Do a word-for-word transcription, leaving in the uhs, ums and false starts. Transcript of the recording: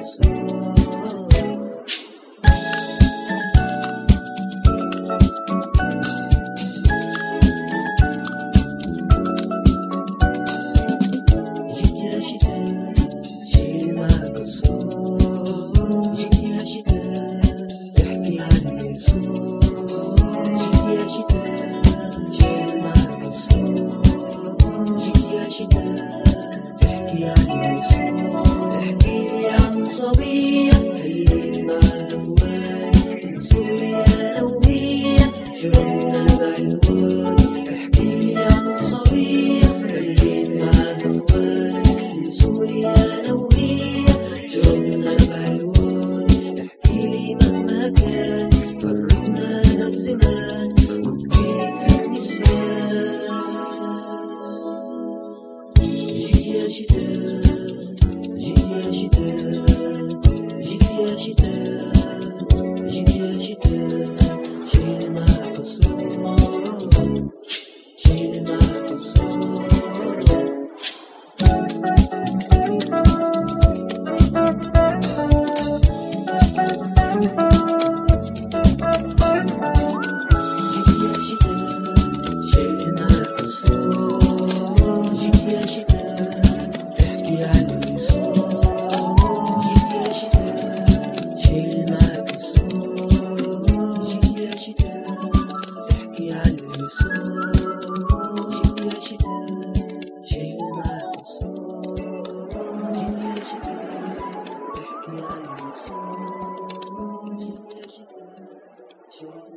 تحكيلي عن صبية خليت معاها فؤاد من سوريا وهي شربنا نبع الواد. احكيلي عن صبية خليت معاها فؤاد من سوريا وهي شربنا نبع الواد. احكيلي مهما كان فرقنا الزمان وبكيت في النسيان. جيت يا شتاء جيت يا شتاء جيت يا شتاء جيت يا شتاء شايل معاك أسرار شايل معاك أسرار. Thank you.